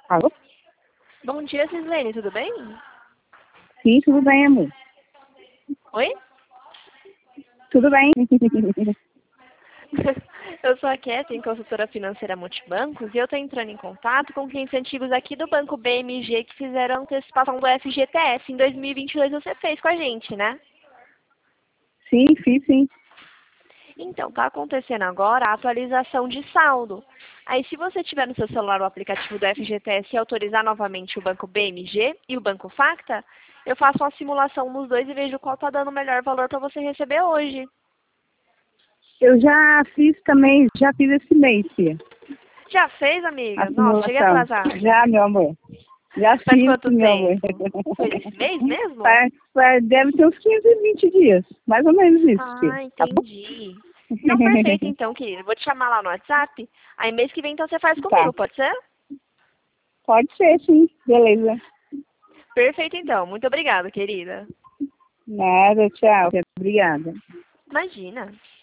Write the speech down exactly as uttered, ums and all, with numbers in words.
Alô? Bom dia, Cislene, tudo bem? Sim, tudo bem, amor. Oi? Tudo bem. Eu sou a Kétia, consultora financeira Multibancos, e eu estou entrando em contato com clientes antigos aqui do Banco B M G que fizeram a antecipação do F G T S. Em dois mil e vinte e dois você fez com a gente, né? Sim, fiz sim. Então, está acontecendo agora a atualização de saldo. Aí, se você tiver no seu celular o aplicativo do F G T S e autorizar novamente o Banco B M G e o Banco Facta, eu faço uma simulação nos dois e vejo qual está dando o melhor valor para você receber hoje. Eu já fiz também, já fiz esse mês, filha. Já fez, amiga? A Nossa, cheguei simulação. atrasada. Já, meu amor. Já Faz fiz, quanto meu amor. tempo? Foi esse mês mesmo? Faz- faz- deve ter uns quinze, vinte dias. Mais ou menos isso, filha. Ah, Tá bom? entendi. Não, perfeito então, querida. Vou te chamar lá no WhatsApp. Aí mês que vem então você faz Tá. comigo, pode ser? Pode ser, sim. Beleza. Perfeito então. Muito obrigada, querida. Nada, tchau. Obrigada. Imagina.